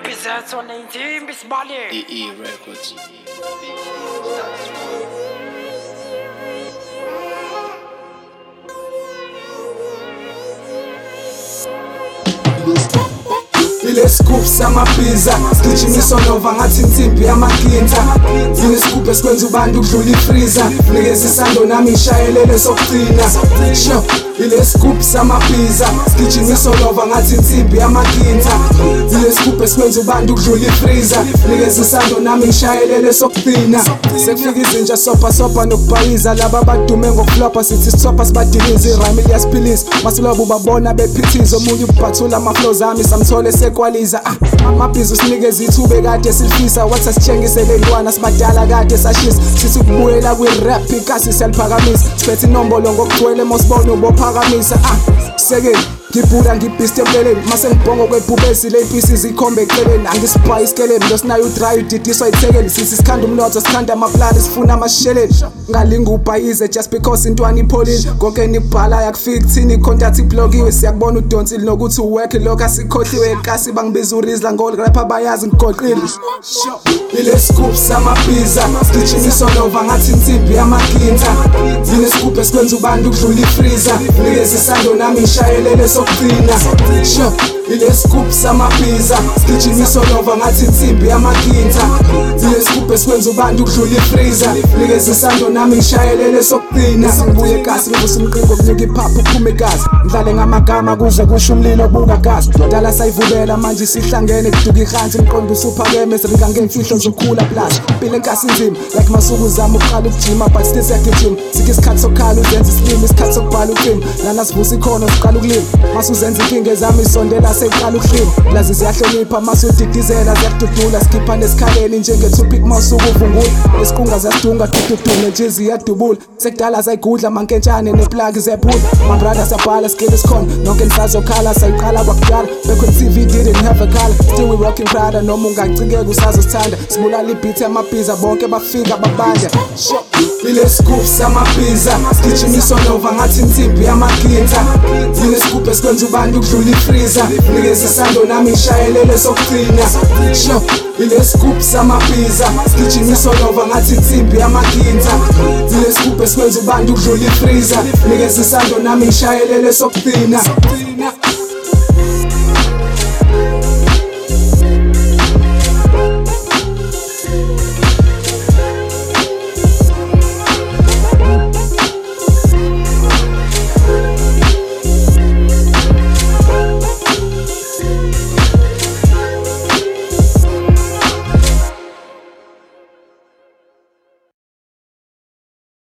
Represents on 19 Miss Bali. EE Records. Ile scoop samapizza Sigijimiso nova ngathi insimbi yamaginta Ile scoop esikwenza ubantu kudlula ifreezer Nikeza isando nami ngishayelele sokugcina Sho ile scoop samapizza Sigijimiso nova ngathi insimbi yamaginta Ile scoop esikwenza ubantu kudlula ifreezer Nikeza isando nami ngishayelele sokugcina Sekufika izinja sopa nokubhayiza Laba abadume ngokuflopha sithi sithopa sibadiliza irhyme liyasiphilisa Masilobo babona bephithiza omunye ubhathula amaflows ami samthole sekwaliza amabhizi usinikeza ithuba kade silifisa wathi asithengisele intwana sibadala kade sashisa sithi ukubuyela kwi-rap ikasi siyaliphakamisa siphethe inombolo ngokugcwele mosibona ubophakamisa sekeli ngibhula ngibhiste empeleni mase ngibhongo kwebhubesi le mpisi zikhombe eceleni angisiphayi isikeleni lo sinayo udry udidiswa ithekeli sithi sikhanda umnotho sikhanda amaplani sifuna amasheleni ngalinga ubhayize just because intwana ipholile konke nikubhala yakufika kuthini icontact iblokiwe siyakubona udonsi nokuthi uwork lokho asikhohliwe ekasi bangibiza urizla ngol rap abayazi ngigoqile ile scoop samapizza sigijimiso nova ngathi insimbi yamaginta ile scoop esikwenza ubantu kudlula ifreezer nikeza isando nami ngishayelele sokugcina sho ile scoop samapizza sigijimiso nova ngathi insimbi yamaginta ile scoop esikwenza ubantu kudlula ifreezer nikeza isando nami ngishayelele sokugcina ngibuye ekasi ngivusa umqingo kunika iphaphu uphume igazi ngidlale ngamagama kuze kusho umlilo buka gazi dala sayivubela manje sihlangene kuduka ihansi umqondo usuphakeme sirika ngemfihlo zokhula plus impilo enkasi nzima like masuku zama uqala ukujima but still siyagijima sike isikhathi sokhala uzenza isilimi isikhathi sokubhala uqina lana sivusa ikhono siqala ukulima masuzenza inkinga ezami isondela seqala ukuhlima lazi ziyahlonipha masudidizela ziyadudula sikhipha nesikhaleni njenge-topic masuku uvungula esiqunga ziyasidunga dududune nje ziyadubula sekudala sayigudla mankentshane neplagi zephula my brother sabhala skill isikhona nonke nisazokhala sayiqala kwakudala bekho TV didn't have a color still we rocking Prada noma ungacikeka usazosithanda sibulala ibeat yamabhiza bonke bafika babanda ile scoop samapizza sigijimiso nova ngathi insimbi yamaginta ile scoop esikwenza ubantu kudlula ifreezer nikeza isando nami ngishayelele sokugcina sho ile scoop samapizza sigijimiso nova ngathi insimbi yamaginta ile scoop esikwenza ubantu kudlula ifreezer nikeza isando nami ngishayelele sokugcina